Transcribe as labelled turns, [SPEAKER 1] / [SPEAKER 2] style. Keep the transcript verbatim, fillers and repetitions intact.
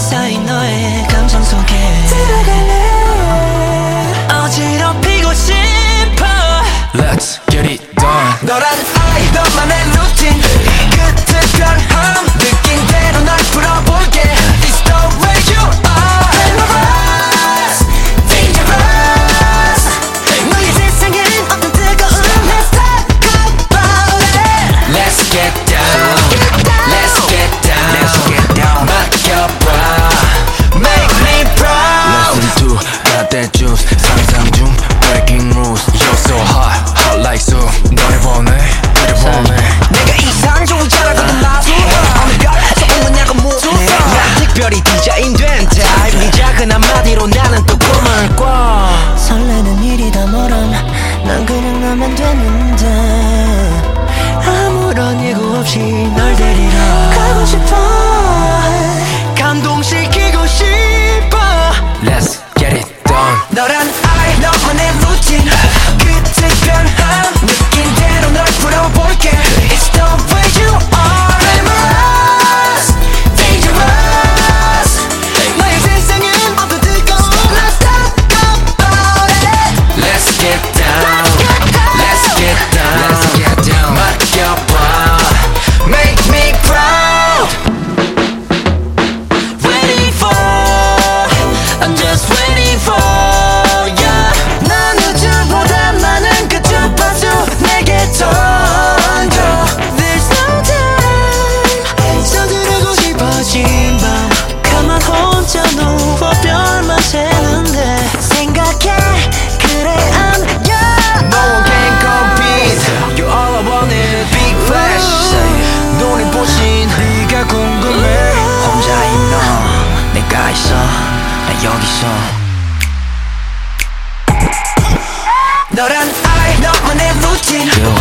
[SPEAKER 1] 쌓인 너의 감정 속에 들어갈래. 어지럽히고 싶어.
[SPEAKER 2] Let's get it done.
[SPEAKER 1] 너란 I 너만의 루틴 끝에 변함 느낀 대로 날 풀어볼게. It's the way you are. Glamorous, dangerous. 너의 세상엔 어떤 뜨거운 Let's talk about it.
[SPEAKER 2] Let's get down. Let's get down. Let's get down. 맡겨봐.
[SPEAKER 1] Make me proud.
[SPEAKER 2] Listen to got that juice. 상상 중 breaking rules. You're so hot, hot like so. 너를 보내, 너를 보내.
[SPEAKER 1] 내가 이상종자라고는 마주해. 어느 별에서 온 거냐고 묻네. 난 특별히 디자인된 타입. 네 작은 한마디로 나는 또 꿈을 꿔. 설레는 일이 다 뭐람 난 그냥 나면 되는데 아무런 예고 없이 널 데리러 가고 싶어. 감동시키고 싶어.
[SPEAKER 2] Let's get it done.
[SPEAKER 1] 너란 I 너만의 루틴 끝에 변함 느낀 대로 널 풀어볼게. It's the way you are. Glamorous, dangerous. 너의 세상엔 어떤 뜨거운 Let's talk about it.
[SPEAKER 2] Let's get down. Let's get down. Let's get down. 맡겨봐.
[SPEAKER 1] Make me proud. Waiting for, I'm just waiting for ya. 난 우주보다 많은 그 주파수 내게 던져. There's no time. 서두르고 싶어진 밤 가만 혼자 누워 별만 새는데 생각해 그래 I'm young. No one can compete. You're all I want is big flash. 눈이 부신 네가 궁금해. 혼자인 너 내가 있어 나 여기 있어. 너란 I 너만의 루틴